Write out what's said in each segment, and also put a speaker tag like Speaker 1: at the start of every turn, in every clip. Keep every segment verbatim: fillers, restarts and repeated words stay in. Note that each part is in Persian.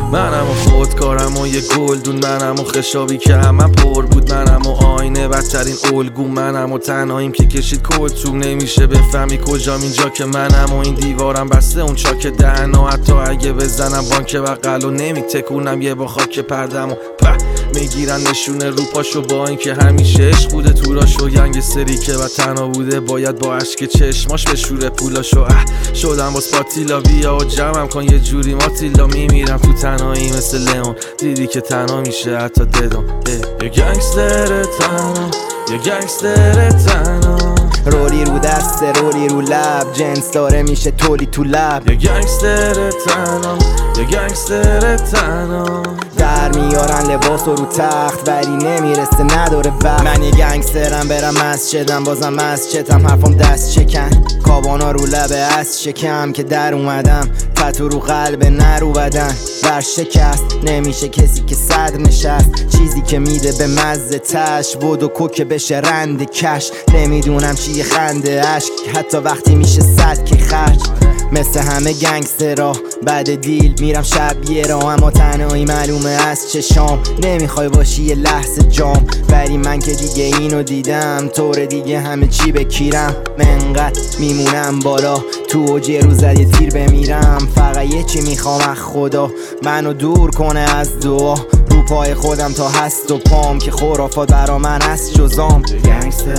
Speaker 1: منم و خودکارم و یه گلدون، منم و خشابی که همه پر بود، منم و آینه بدترین الگو، منم و تنهاییم که کشید کلتوم. نمیشه بفهمی کجام اینجا که منم و این دیوارم بسته اون چاک دهن و حتی اگه بزنم بانک بغل و نمی تکونم یه با خاک پردم و په میگیرن نشونه رو پاشو، با اینکه همیشه عشق بوده توراشو. ینگ سری که و تنها بوده باید با عشق چشماش به شوره پولاشو. اه شدم باز پاتیلا بیا و جمعم کن یه جوری ماتیلا. میمیرم تو تنهایی مثل لیون، دیدی که تنها میشه حتی ددم. یه گنگستر تنها، یه گنگستر تنها،
Speaker 2: رولی رو دست رولی رو لب، جنس داره میشه تولی تو لب.
Speaker 1: یه گنگستر تنها، یه گنگستر تنها،
Speaker 2: در میارن لباس رو تخت ولی نمیرسه نداره وقت. من یه گنگسترم برم مسجدم بازم مسجدم، حرفم دست چکن کابانا رو لبه از شکم که در اومدم، تتو رو قلب نه رو بدن. بر شکست نمیشه کسی که صدر نشست، چیزی که میده به مزه تش بود و کوکه بشه رند کش. نمیدونم چیه خنده عشق حتی وقتی میشه صد که خرج. مثل همه گنگسترها بعد دیل میرم شب یه را، اما تنهایی معلومه از چشام. نمیخوای باشی یه لحظه جام، ولی من که دیگه اینو دیدم، طور دیگه همه چی بکیرم. منقدر میمونم بالا تو اوج رو زد یه تیر بمیرم. فقط یه چی میخوام از خدا، منو دور کنه از دعا. رو پای خودم تا هست و پام که خرافات برا من از جزام.
Speaker 1: گنگستر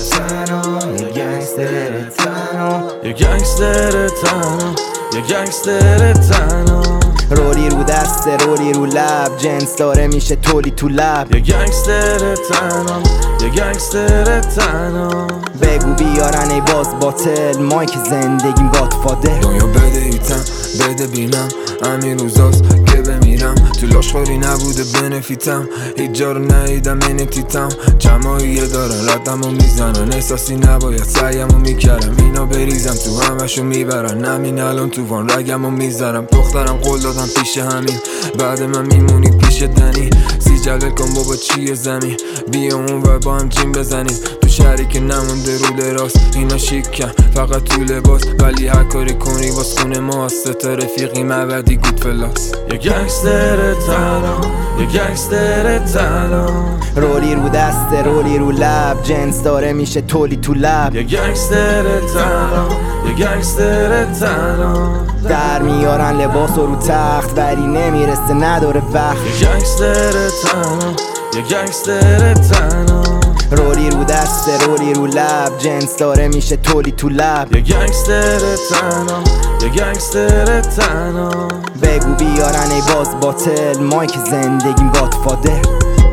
Speaker 1: تنها، یه گنگستر تنها، یه گنگستر تنها، یه گنگستر تنها،
Speaker 2: رولی رو دست رولی رو لب، جنس داره میشه تولی تو لب.
Speaker 1: یه گنگستر تنها، یه گنگستر تنها،
Speaker 2: بگو بیارن ای باز باطل مایک زندگیم گادفادر.
Speaker 3: دنیا بده ایتم بده بینم، همین روزاست که بمیرم. تو لاشخوری نبوده بنفیتم، هیچ جا رو ندیدم این تیتم. جمعیه دارن ردم و میزنن، احساسی نباید سعیم و میکرم. اینا بریزم تو همشو میبرن، همین الان تو وان رگم و میذارم. دخترم قول دادم پیش همین، بعد من میمونی پیش دنی. سی جلوه کن بابا چیه زمین، بیا اون و با هم جیم بزنیم. تو شهری که نمونده رو لراست، اینا شیکن فقط تو لباس، ولی هر کاری کنی باز خونه ماست. تا رفیقی مبدی گود فلاس.
Speaker 1: یه گنگستر تنها، یه گنگستر تنها،
Speaker 2: رولی رو دست رولی رو لب، جنس داره میشه تولی تو لب.
Speaker 1: یه گنگستر تنها، یه گنگستر تنها،
Speaker 2: در میارن لباس رو تخت ولی نمیرسه نداره وقت.
Speaker 1: یه گنگستر تنها، یه گنگستر تنها،
Speaker 2: رولی رو دست رولی رو لب، جنس داره میشه تولی تو لب.
Speaker 1: یه گنگستر تنها، یه گنگستر تنها،
Speaker 2: بگو بیارن ای باز باطل مایک زندگیم گادفادر.